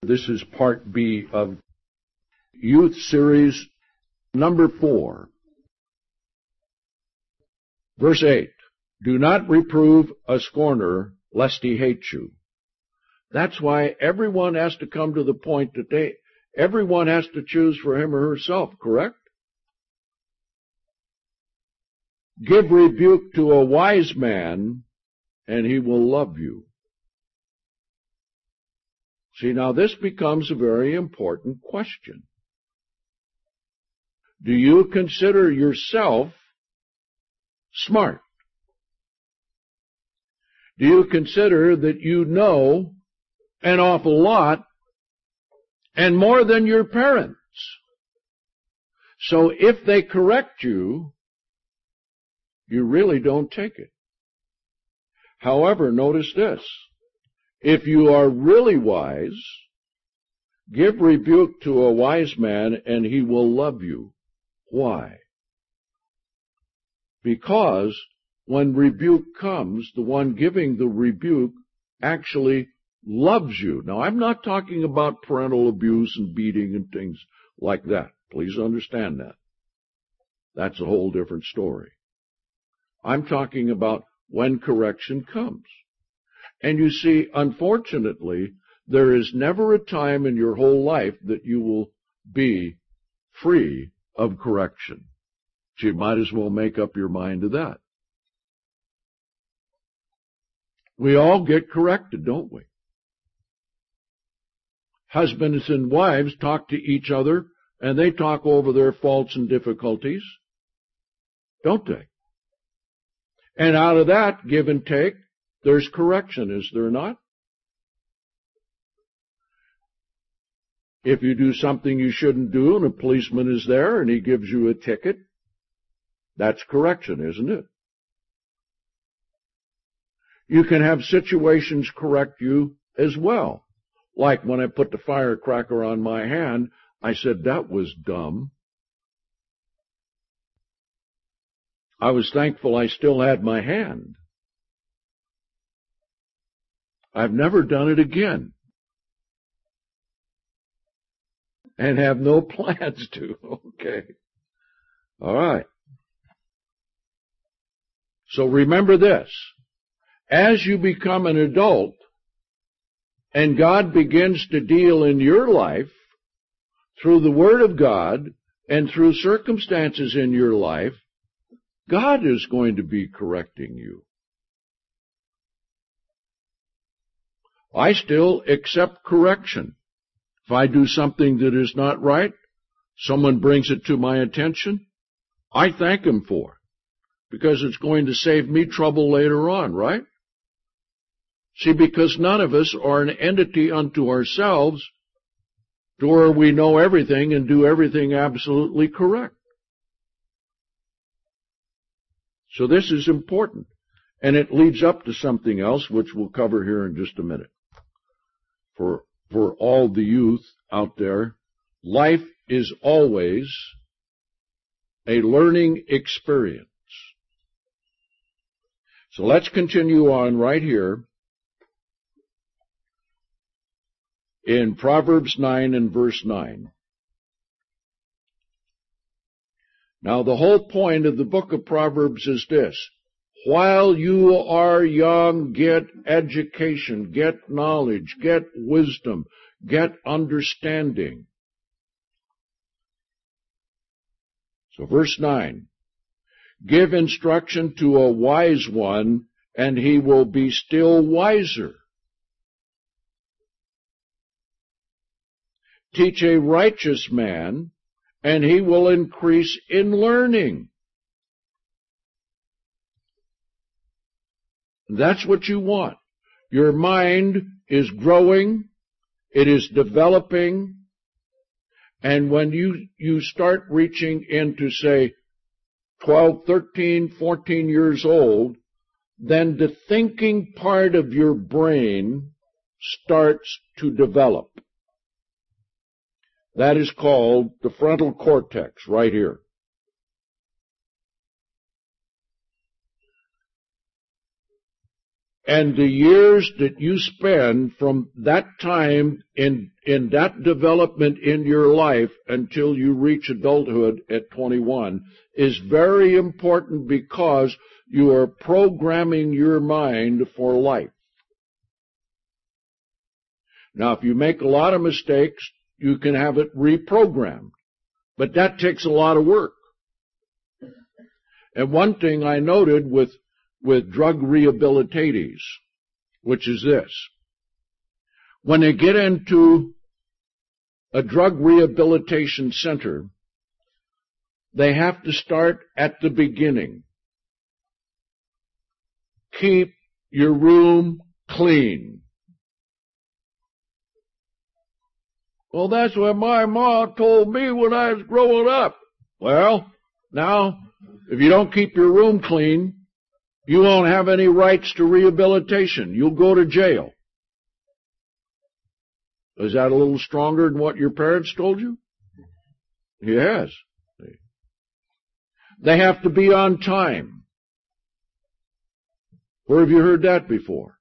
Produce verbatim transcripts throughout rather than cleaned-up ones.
This is part B of Youth Series number four. Verse eight, do not reprove a scorner, lest he hate you. That's why everyone has to come to the point that they, everyone has to choose for him or herself, correct? Give rebuke to a wise man, and he will love you. See, now this becomes a very important question. Do you consider yourself smart? Do you consider that you know an awful lot and more than your parents? So if they correct you, you really don't take it. However, notice this. If you are really wise, give rebuke to a wise man, and he will love you. Why? Because when rebuke comes, the one giving the rebuke actually loves you. Now, I'm not talking about parental abuse and beating and things like that. Please understand that. That's a whole different story. I'm talking about when correction comes. And you see, unfortunately, there is never a time in your whole life that you will be free of correction. So you might as well make up your mind to that. We all get corrected, don't we? Husbands and wives talk to each other, and they talk over their faults and difficulties, don't they? And out of that give and take, there's correction, is there not? If you do something you shouldn't do and a policeman is there and he gives you a ticket, that's correction, isn't it? You can have situations correct you as well. Like when I put the firecracker on my hand, I said, that was dumb. I was thankful I still had my hand. I've never done it again. And have no plans to. Okay. All right. So remember this. As you become an adult and God begins to deal in your life through the Word of God and through circumstances in your life, God is going to be correcting you. I still accept correction. If I do something that is not right, someone brings it to my attention, I thank him for it, because it's going to save me trouble later on, right? See, because none of us are an entity unto ourselves to where we know everything and do everything absolutely correct. So this is important, and it leads up to something else, which we'll cover here in just a minute. For, for all the youth out there, life is always a learning experience. So let's continue on right here in Proverbs nine and verse nine. Now, the whole point of the book of Proverbs is this. While you are young, get education, get knowledge, get wisdom, get understanding. So verse nine, give instruction to a wise one, and he will be still wiser. Teach a righteous man, and he will increase in learning. That's what you want. Your mind is growing, it is developing, and when you, you start reaching into, say, twelve, thirteen, fourteen years old, then the thinking part of your brain starts to develop. That is called the frontal cortex, right here. And the years that you spend from that time in, in that development in your life until you reach adulthood at twenty-one is very important, because you are programming your mind for life. Now, if you make a lot of mistakes, you can have it reprogrammed, but that takes a lot of work. And one thing I noted with with drug rehabilitators, which is this: when they get into a drug rehabilitation center, they have to start at the beginning. Keep your room clean. Well, that's what my mom told me when I was growing up. Well, now, if you don't keep your room clean, you won't have any rights to rehabilitation. You'll go to jail. Is that a little stronger than what your parents told you? Yes. They have to be on time. Where have you heard that before?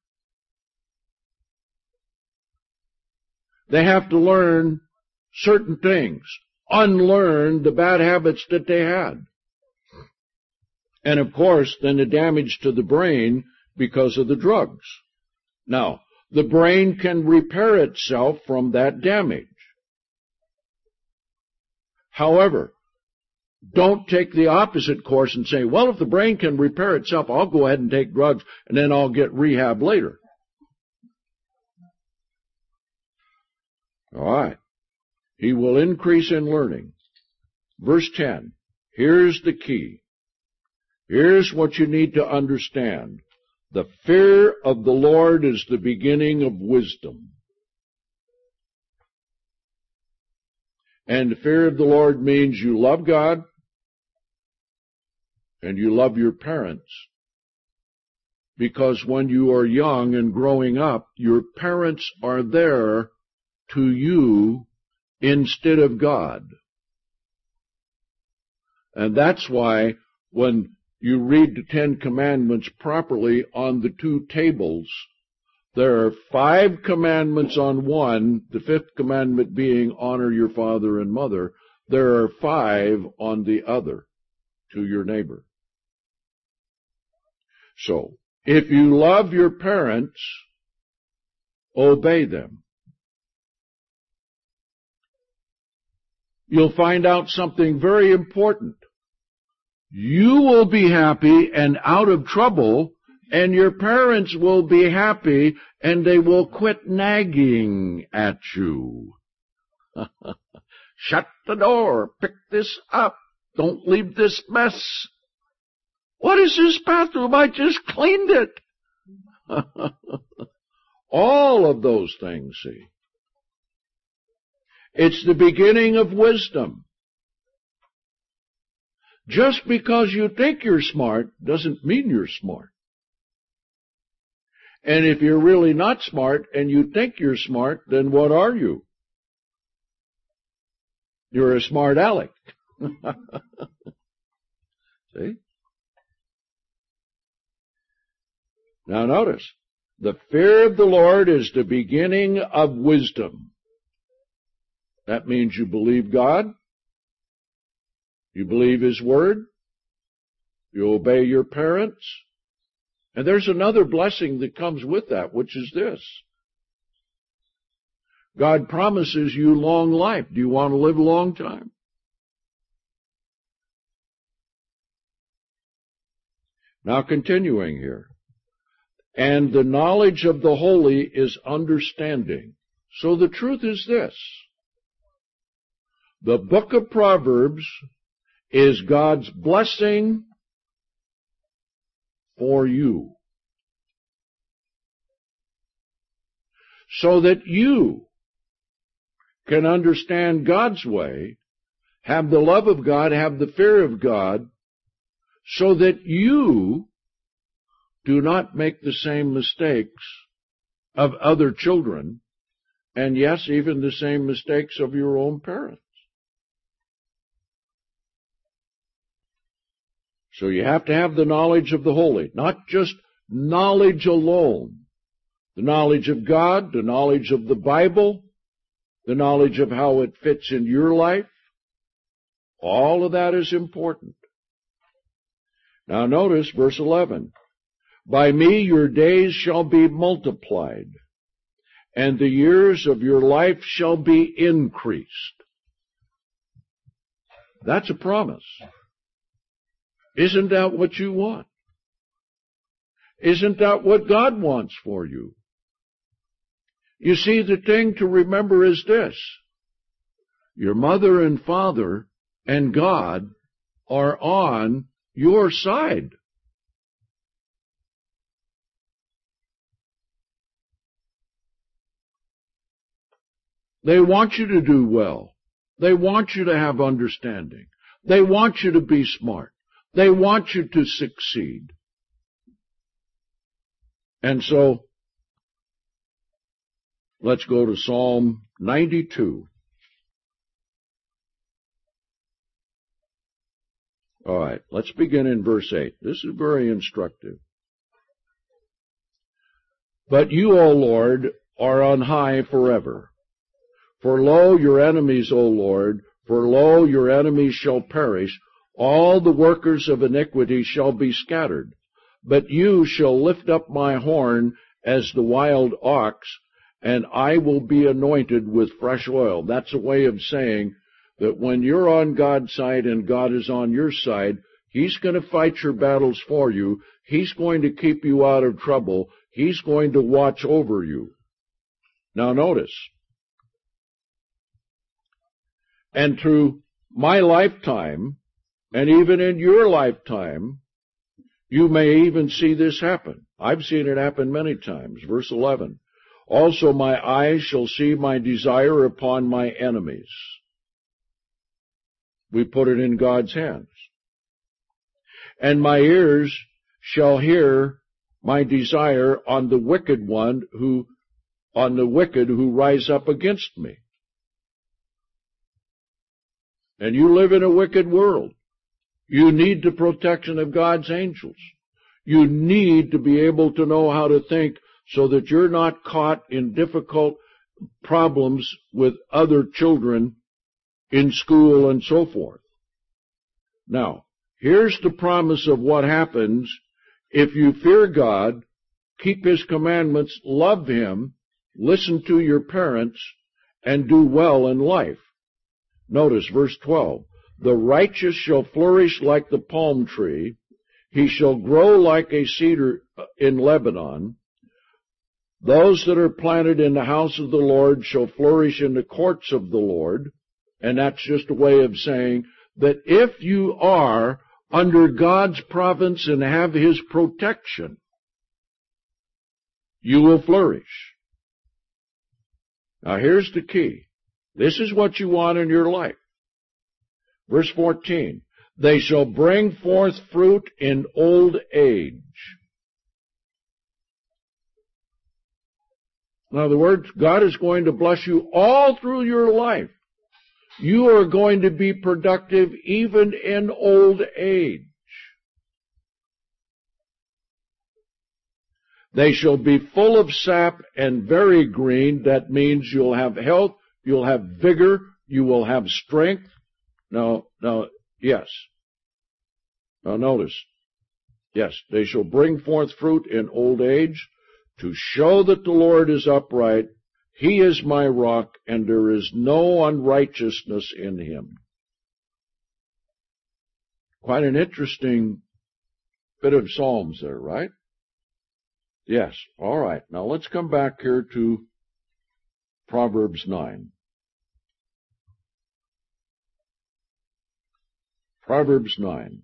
They have to learn certain things, unlearn the bad habits that they had. And of course, then the damage to the brain because of the drugs. Now, the brain can repair itself from that damage. However, don't take the opposite course and say, well, if the brain can repair itself, I'll go ahead and take drugs and then I'll get rehab later. All right. He will increase in learning. Verse ten. Here's the key. Here's what you need to understand. The fear of the Lord is the beginning of wisdom. And the fear of the Lord means you love God and you love your parents. Because when you are young and growing up, your parents are there to you instead of God. And that's why when you read the Ten Commandments properly on the two tables, there are five commandments on one, the fifth commandment being honor your father and mother. There are five on the other, to your neighbor. So, if you love your parents, obey them. You'll find out something very important. You will be happy and out of trouble, and your parents will be happy and they will quit nagging at you. Shut the door, pick this up, don't leave this mess. What is this bathroom? I just cleaned it. All of those things, see. It's the beginning of wisdom. Just because you think you're smart doesn't mean you're smart. And if you're really not smart and you think you're smart, then what are you? You're a smart aleck. See? Now notice, the fear of the Lord is the beginning of wisdom. That means you believe God. You believe His Word. You obey your parents. And there's another blessing that comes with that, which is this. God promises you long life. Do you want to live a long time? Now continuing here. And the knowledge of the holy is understanding. So the truth is this. The book of Proverbs is God's blessing for you. So that you can understand God's way, have the love of God, have the fear of God, so that you do not make the same mistakes of other children, and yes, even the same mistakes of your own parents. So you have to have the knowledge of the holy, not just knowledge alone. The knowledge of God, the knowledge of the Bible, the knowledge of how it fits in your life. All of that is important. Now notice verse eleven. By me your days shall be multiplied, and the years of your life shall be increased. That's a promise. Isn't that what you want? Isn't that what God wants for you? You see, the thing to remember is this. Your mother and father and God are on your side. They want you to do well. They want you to have understanding. They want you to be smart. They want you to succeed. And so, let's go to Psalm ninety-two. All right, let's begin in verse eight. This is very instructive. But you, O Lord, are on high forever. For lo, your enemies, O Lord, for lo, your enemies shall perish. All the workers of iniquity shall be scattered. But you shall lift up my horn as the wild ox, and I will be anointed with fresh oil. That's a way of saying that when you're on God's side and God is on your side, He's going to fight your battles for you. He's going to keep you out of trouble. He's going to watch over you. Now notice, and through my lifetime, and even in your lifetime, you may even see this happen. I've seen it happen many times. Verse eleven. Also my eyes shall see my desire upon my enemies. We put it in God's hands. And my ears shall hear my desire on the wicked one who, on the wicked who rise up against me. And you live in a wicked world. You need the protection of God's angels. You need to be able to know how to think so that you're not caught in difficult problems with other children in school and so forth. Now, here's the promise of what happens if you fear God, keep His commandments, love Him, listen to your parents, and do well in life. Notice verse twelve. The righteous shall flourish like the palm tree. He shall grow like a cedar in Lebanon. Those that are planted in the house of the Lord shall flourish in the courts of the Lord. And that's just a way of saying that if you are under God's providence and have His protection, you will flourish. Now here's the key. This is what you want in your life. Verse fourteen, they shall bring forth fruit in old age. In other words, God is going to bless you all through your life. You are going to be productive even in old age. They shall be full of sap and very green. That means you'll have health, you'll have vigor, you will have strength. Now, now, yes. Now notice, yes, they shall bring forth fruit in old age to show that the Lord is upright. He is my rock, and there is no unrighteousness in Him. Quite an interesting bit of Psalms there, right? Yes, all right. Now let's come back here to Proverbs nine. Proverbs nine.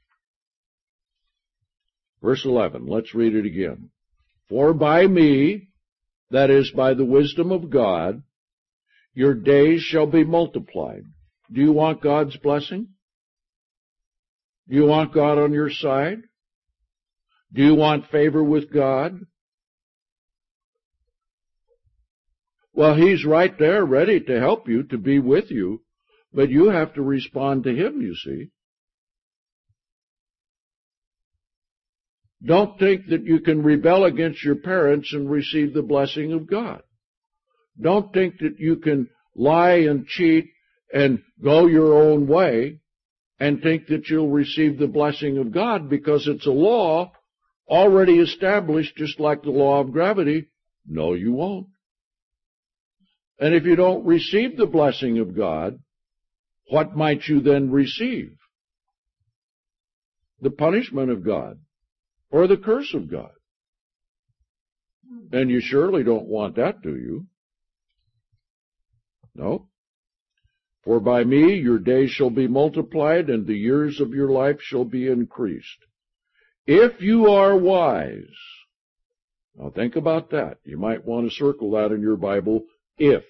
Verse eleven. Let's read it again. For by me, that is, by the wisdom of God, your days shall be multiplied. Do you want God's blessing? Do you want God on your side? Do you want favor with God? Well, He's right there ready to help you, to be with you, but you have to respond to Him, you see. Don't think that you can rebel against your parents and receive the blessing of God. Don't think that you can lie and cheat and go your own way and think that you'll receive the blessing of God because it's a law already established, just like the law of gravity. No, you won't. And if you don't receive the blessing of God, what might you then receive? The punishment of God or the curse of God. And you surely don't want that, do you? No. For by me your days shall be multiplied, and the years of your life shall be increased. If you are wise. Now think about that. You might want to circle that in your Bible. If.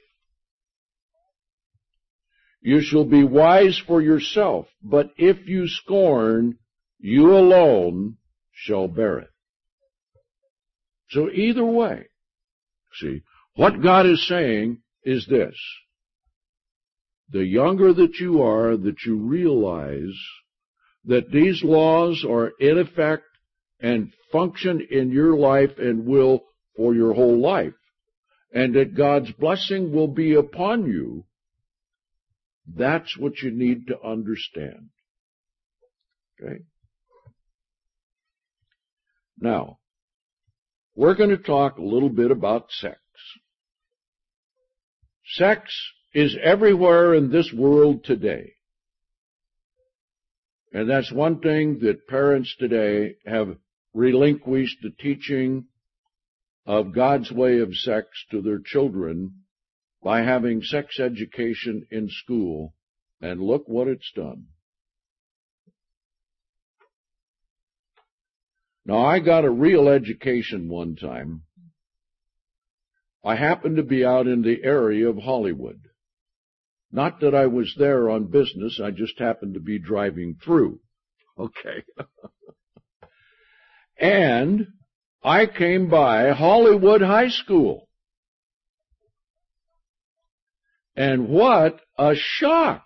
You shall be wise for yourself, but if you scorn, you alone shall bear it. So either way, see, what God is saying is this. The younger that you are, that you realize that these laws are in effect and function in your life and will for your whole life, and that God's blessing will be upon you, that's what you need to understand. Okay? Now, we're going to talk a little bit about sex. Sex is everywhere in this world today. And that's one thing that parents today have relinquished the teaching of God's way of sex to their children by having sex education in school, and look what it's done. Now, I got a real education one time. I happened to be out in the area of Hollywood. Not that I was there on business, I just happened to be driving through. Okay. And I came by Hollywood High School. And what a shock!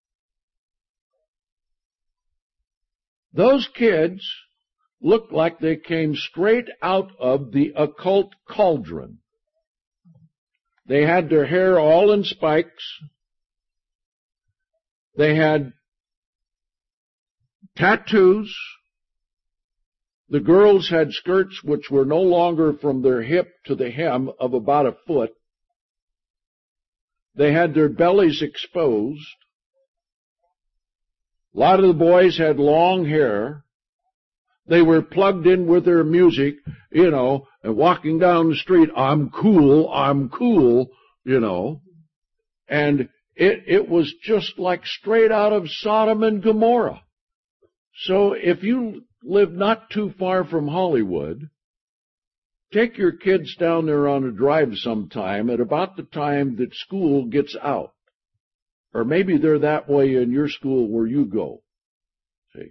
Those kids looked like they came straight out of the occult cauldron. They had their hair all in spikes. They had tattoos. The girls had skirts which were no longer from their hip to the hem of about a foot. They had their bellies exposed. A lot of the boys had long hair. They were plugged in with their music, you know, and walking down the street, I'm cool, I'm cool, you know. And it, it was just like straight out of Sodom and Gomorrah. So if you live not too far from Hollywood, take your kids down there on a drive sometime at about the time that school gets out. Or maybe they're that way in your school where you go. See?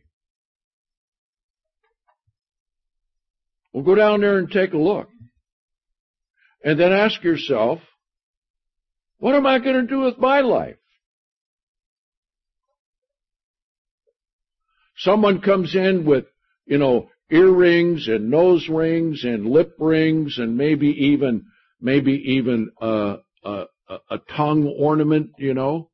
Well, go down there and take a look. And then ask yourself, what am I going to do with my life? Someone comes in with, you know, earrings and nose rings and lip rings and maybe even, maybe even a, a, a tongue ornament, you know.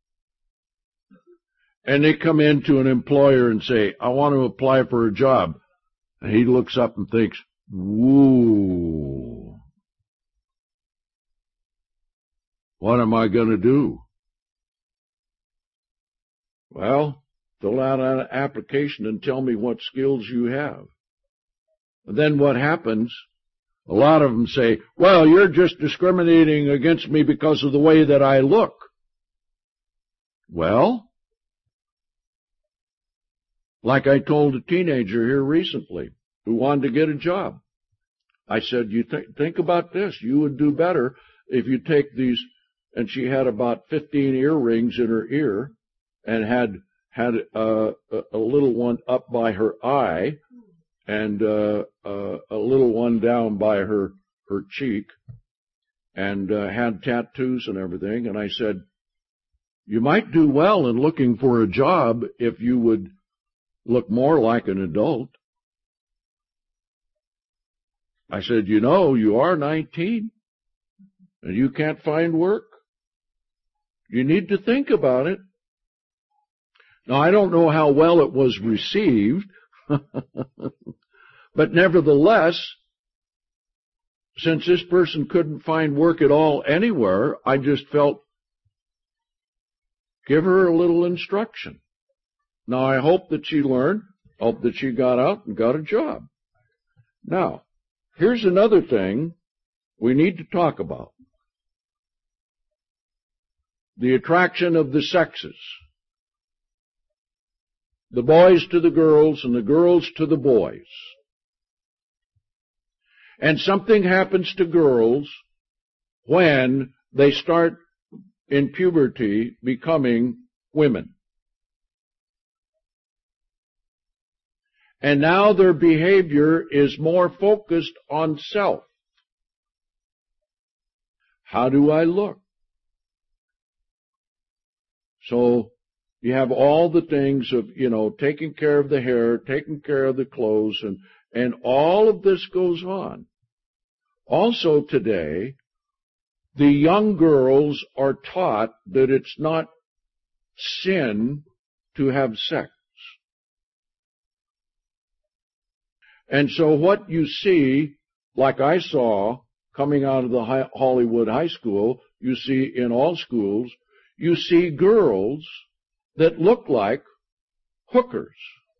And they come into an employer and say, I want to apply for a job. And he looks up and thinks, whoa, what am I going to do? Well, fill out an application and tell me what skills you have. And then what happens? A lot of them say, well, you're just discriminating against me because of the way that I look. Well, like I told a teenager here recently who wanted to get a job. I said, you th- think about this. You would do better if you take these, and she had about fifteen earrings in her ear and had had uh, a, a little one up by her eye and uh, uh, a little one down by her, her cheek and uh, had tattoos and everything. And I said, you might do well in looking for a job if you would look more like an adult. I said, you know, you are nineteen and you can't find work. You need to think about it. Now, I don't know how well it was received, but nevertheless, since this person couldn't find work at all anywhere, I just felt, give her a little instruction. Now, I hope that she learned, hope that she got out and got a job. Now, here's another thing we need to talk about. The attraction of the sexes. The boys to the girls and the girls to the boys. And something happens to girls when they start in puberty becoming women. And now their behavior is more focused on self. How do I look? So you have all the things of, you know, taking care of the hair, taking care of the clothes, and, and all of this goes on. Also today, the young girls are taught that it's not sin to have sex. And so what you see, like I saw coming out of the Hollywood High School, you see in all schools, you see girls that look like hookers.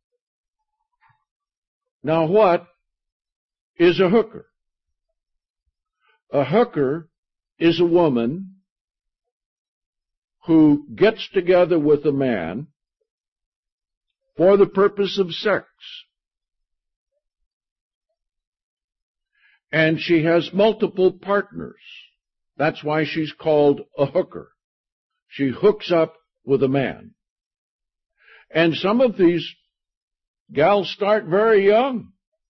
Now what is a hooker? A hooker is a woman who gets together with a man for the purpose of sex. And she has multiple partners. That's why she's called a hooker. She hooks up with a man. And some of these gals start very young.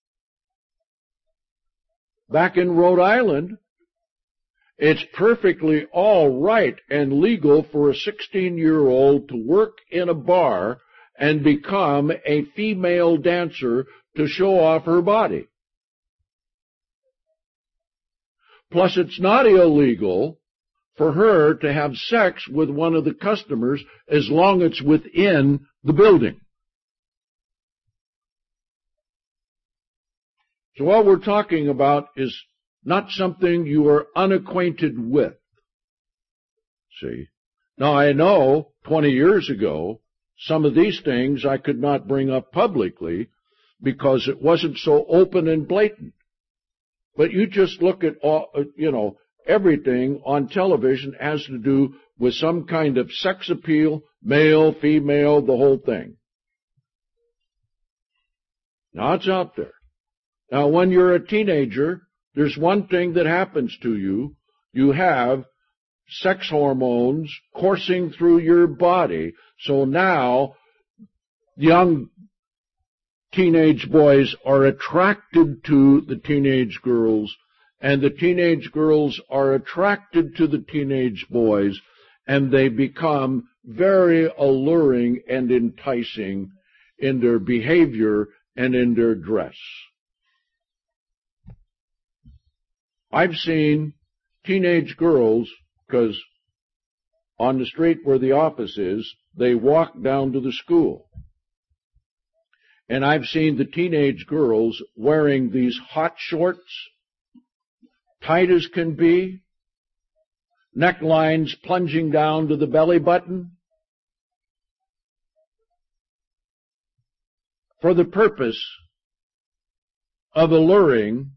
Back in Rhode Island, it's perfectly all right and legal for a sixteen-year-old to work in a bar and become a female dancer to show off her body. Plus, it's not illegal for her to have sex with one of the customers as long as it's within the building. So what we're talking about is not something you are unacquainted with. See? Now, I know twenty years ago, some of these things I could not bring up publicly because it wasn't so open and blatant. But you just look at all, you know, everything on television has to do with some kind of sex appeal, male, female, the whole thing. Now, it's out there. Now, when you're a teenager, there's one thing that happens to you. You have sex hormones coursing through your body. So now, young teenage boys are attracted to the teenage girls, and the teenage girls are attracted to the teenage boys, and they become very alluring and enticing in their behavior and in their dress. I've seen teenage girls, because on the street where the office is, they walk down to the school. And I've seen the teenage girls wearing these hot shorts, tight as can be, necklines plunging down to the belly button, for the purpose of alluring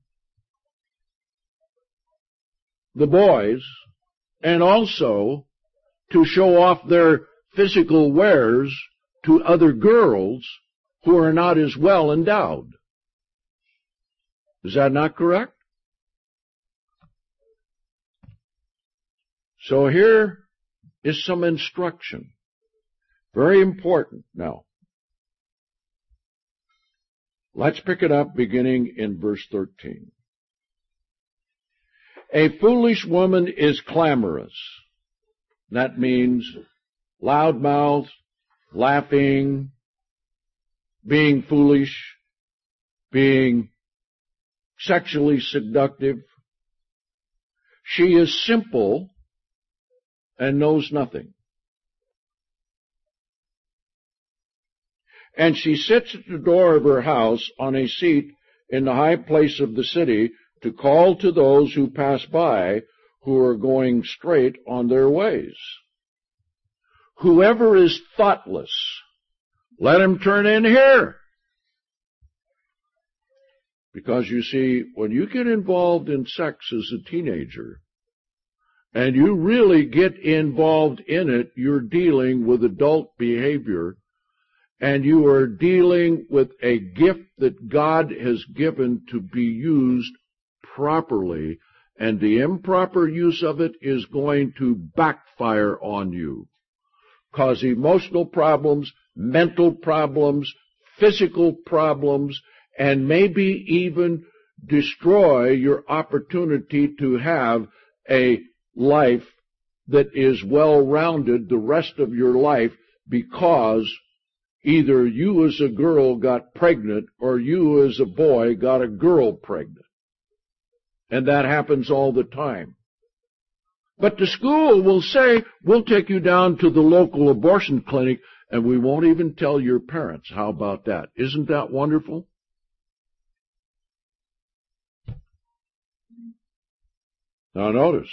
the boys, and also to show off their physical wares to other girls who are not as well endowed. Is that not correct? So here is some instruction. Very important now. Let's pick it up beginning in verse thirteen. A foolish woman is clamorous. That means loudmouth, laughing, being foolish, being sexually seductive. She is simple and knows nothing. And she sits at the door of her house on a seat in the high place of the city to call to those who pass by who are going straight on their ways. Whoever is thoughtless, let him turn in here. Because you see, when you get involved in sex as a teenager, and you really get involved in it, you're dealing with adult behavior, and you are dealing with a gift that God has given to be used properly, and the improper use of it is going to backfire on you, cause emotional problems, mental problems, physical problems, and maybe even destroy your opportunity to have a life that is well-rounded the rest of your life, because either you as a girl got pregnant or you as a boy got a girl pregnant. And that happens all the time. But the school will say, we'll take you down to the local abortion clinic and we won't even tell your parents. How about that? Isn't that wonderful? Now notice.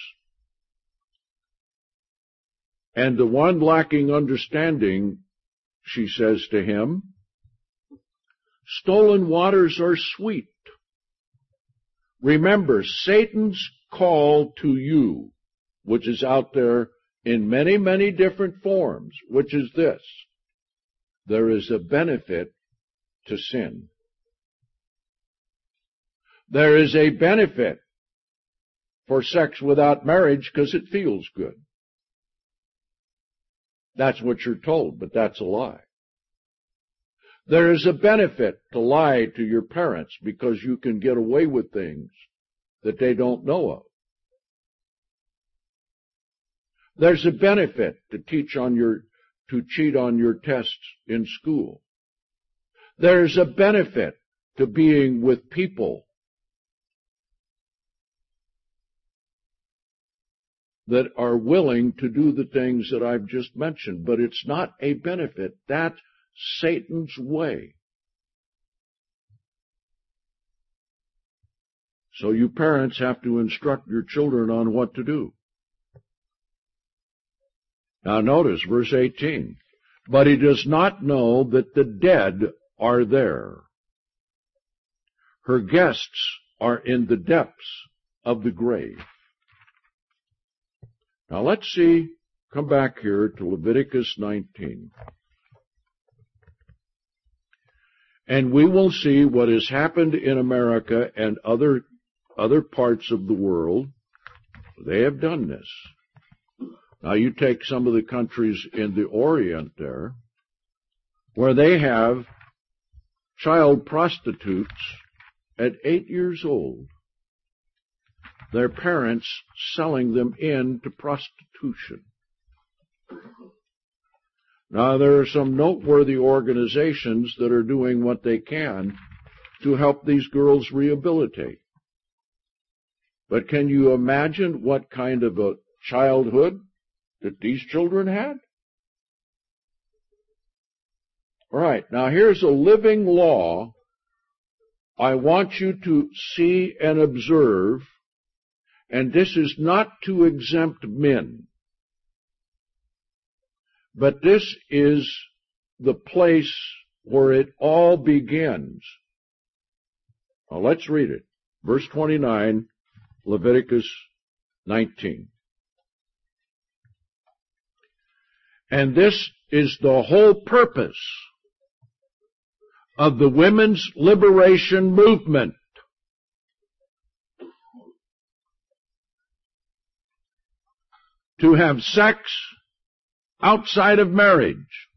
And the one lacking understanding, she says to him, stolen waters are sweet. Remember, Satan's call to you, which is out there in many, many different forms, which is this: there is a benefit to sin. There is a benefit for sex without marriage because it feels good. That's what you're told, but that's a lie. There is a benefit to lie to your parents because you can get away with things that they don't know of. There's a benefit to teach on your, to cheat on your tests in school. There's a benefit to being with people that are willing to do the things that I've just mentioned, but it's not a benefit. That's Satan's way. So you parents have to instruct your children on what to do. Now notice verse eighteen. But he does not know that the dead are there. Her guests are in the depths of the grave. Now let's see, come back here to Leviticus nineteen. And we will see what has happened in America and other, other parts of the world. They have done this. Now you take some of the countries in the Orient there, where they have child prostitutes at eight years old. Their parents selling them into prostitution. Now, there are some noteworthy organizations that are doing what they can to help these girls rehabilitate. But can you imagine what kind of a childhood that these children had? All right, now here's a living law I want you to see and observe. And this is not to exempt men, but this is the place where it all begins. Now let's read it. Verse twenty-nine, Leviticus nineteen. And this is the whole purpose of the women's liberation movement. To have sex outside of marriage.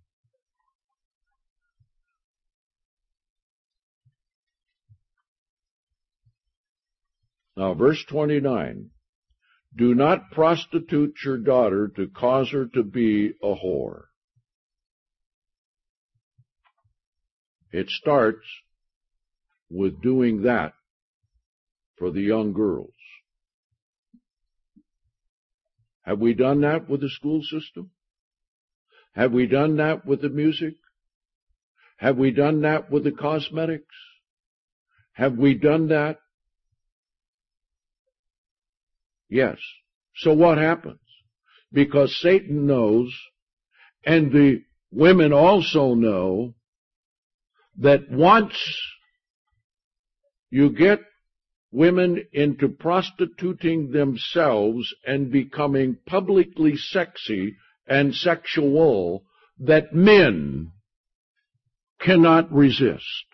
Now, verse twenty-nine. Do not prostitute your daughter to cause her to be a whore. It starts with doing that for the young girls. Have we done that with the school system? Have we done that with the music? Have we done that with the cosmetics? Have we done that? Yes. So what happens? Because Satan knows, and the women also know, that once you get women into prostituting themselves and becoming publicly sexy and sexual, that men cannot resist.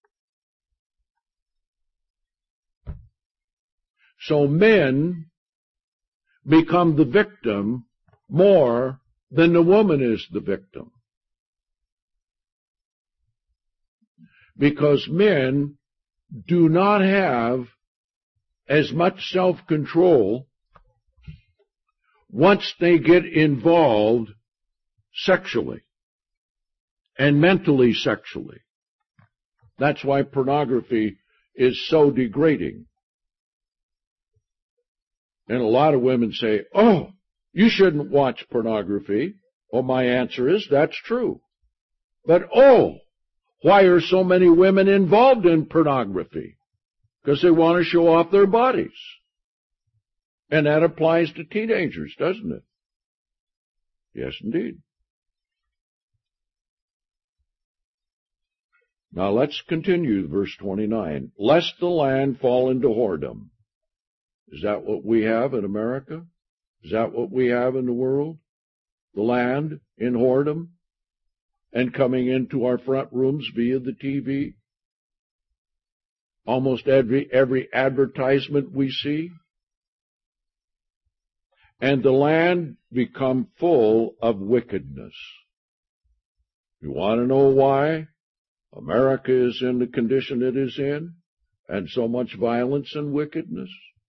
So men become the victim more than the woman is the victim. Because men do not have as much self-control once they get involved sexually and mentally sexually. That's why pornography is so degrading. And a lot of women say, oh, you shouldn't watch pornography. Well, my answer is, that's true. But oh, why are so many women involved in pornography? Because they want to show off their bodies. And that applies to teenagers, doesn't it? Yes, indeed. Now let's continue, verse twenty-nine. Lest the land fall into whoredom. Is that what we have in America? Is that what we have in the world? The land in whoredom? And coming into our front rooms via the T V? Almost every, every advertisement we see? And the land become full of wickedness. You want to know why America is in the condition it is in, and so much violence and wickedness?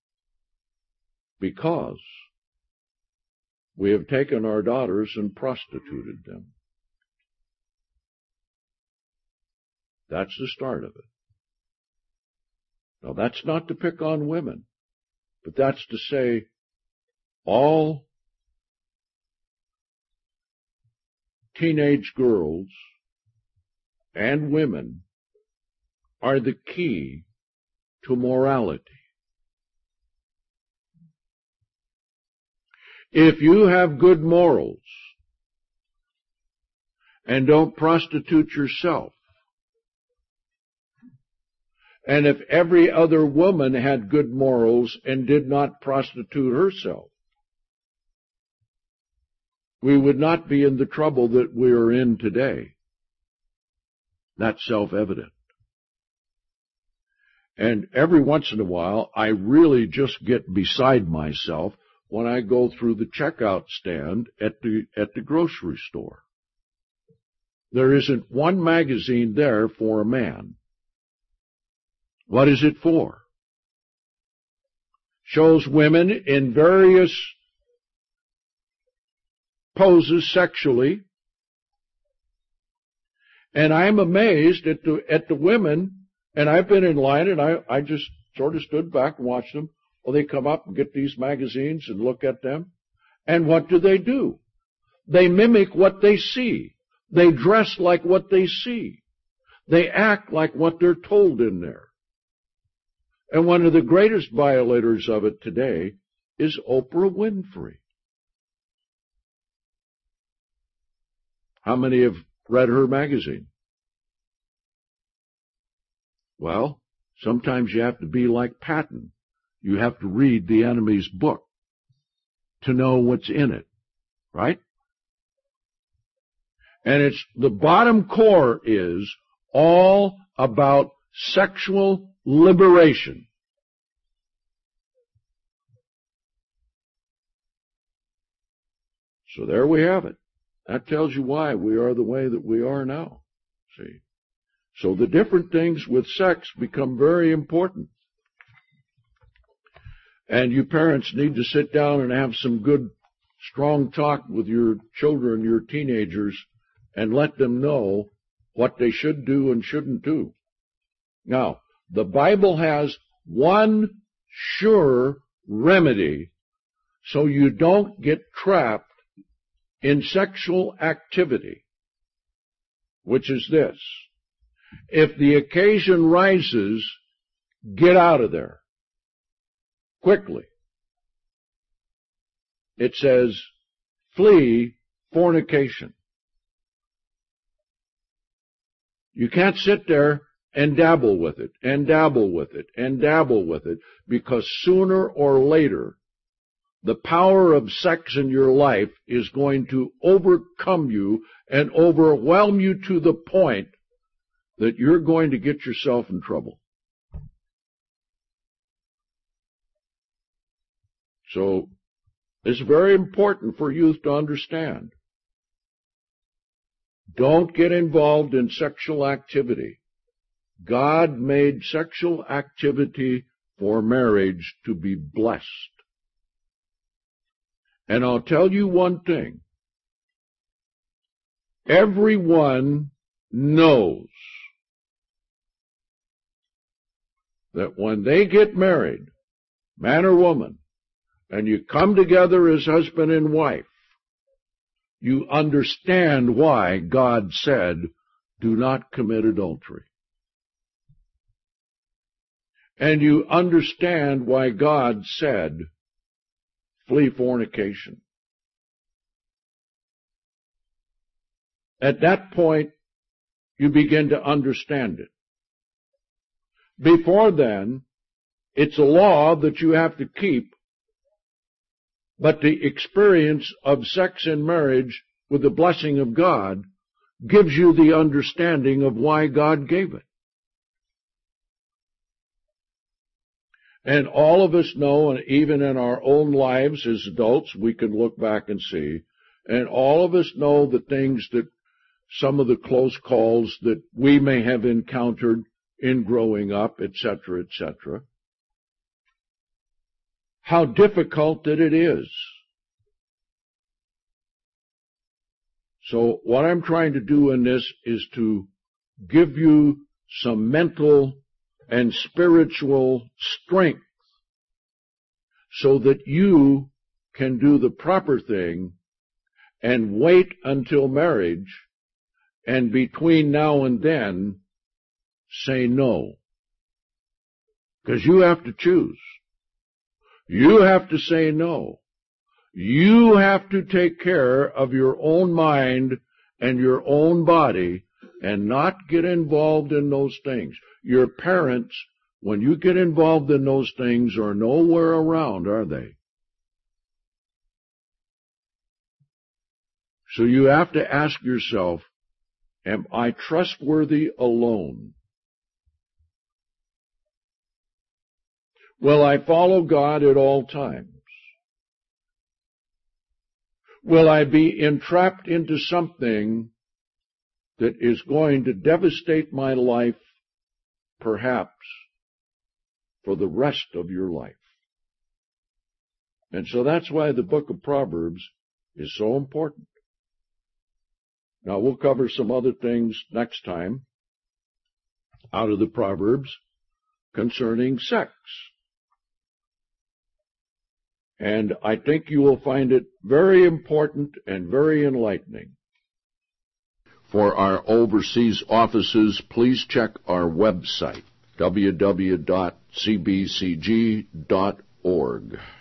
Because we have taken our daughters and prostituted them. That's the start of it. Now, that's not to pick on women, but that's to say all teenage girls and women are the key to morality. If you have good morals and don't prostitute yourself, and if every other woman had good morals and did not prostitute herself, we would not be in the trouble that we are in today. That's self-evident. And every once in a while, I really just get beside myself when I go through the checkout stand at the, at the grocery store. There isn't one magazine there for a man. What is it for? Shows women in various poses sexually. And I'm amazed at the, at the women, and I've been in line and I, I just sort of stood back and watched them. Well, they come up and get these magazines and look at them. And what do they do? They mimic what they see. They dress like what they see. They act like what they're told in there. And one of the greatest violators of it today is Oprah Winfrey. How many have read her magazine? Well, sometimes you have to be like Patton. You have to read the enemy's book to know what's in it, right? And it's, the bottom core is all about sexual liberation. So there we have it. That tells you why we are the way that we are now. See? So the different things with sex become very important. And you parents need to sit down and have some good, strong talk with your children, your teenagers, and let them know what they should do and shouldn't do. Now, the Bible has one sure remedy so you don't get trapped in sexual activity, which is this: if the occasion rises, get out of there quickly. It says, flee fornication. You can't sit there and dabble with it, and dabble with it, and dabble with it, because sooner or later, the power of sex in your life is going to overcome you and overwhelm you to the point that you're going to get yourself in trouble. So, it's very important for youth to understand. Don't get involved in sexual activity. God made sexual activity for marriage to be blessed. And I'll tell you one thing. Everyone knows that when they get married, man or woman, and you come together as husband and wife, you understand why God said, do not commit adultery. And you understand why God said, flee fornication. At that point, you begin to understand it. Before then, it's a law that you have to keep, but the experience of sex in marriage with the blessing of God gives you the understanding of why God gave it. And all of us know, and even in our own lives as adults, we can look back and see, and all of us know the things that, some of the close calls that we may have encountered in growing up, et cetera, et cetera. How difficult that it is. So what I'm trying to do in this is to give you some mental and spiritual strength so that you can do the proper thing and wait until marriage, and between now and then say no. Because you have to choose. You have to say no. You have to take care of your own mind and your own body and not get involved in those things. Your parents, when you get involved in those things, are nowhere around, are they? So you have to ask yourself, am I trustworthy alone? Will I follow God at all times? Will I be entrapped into something that is going to devastate my life, perhaps, for the rest of your life? And so that's why the book of Proverbs is so important. Now, we'll cover some other things next time out of the Proverbs concerning sex. And I think you will find it very important and very enlightening. For our overseas offices, please check our website, w w w dot c b c g dot org.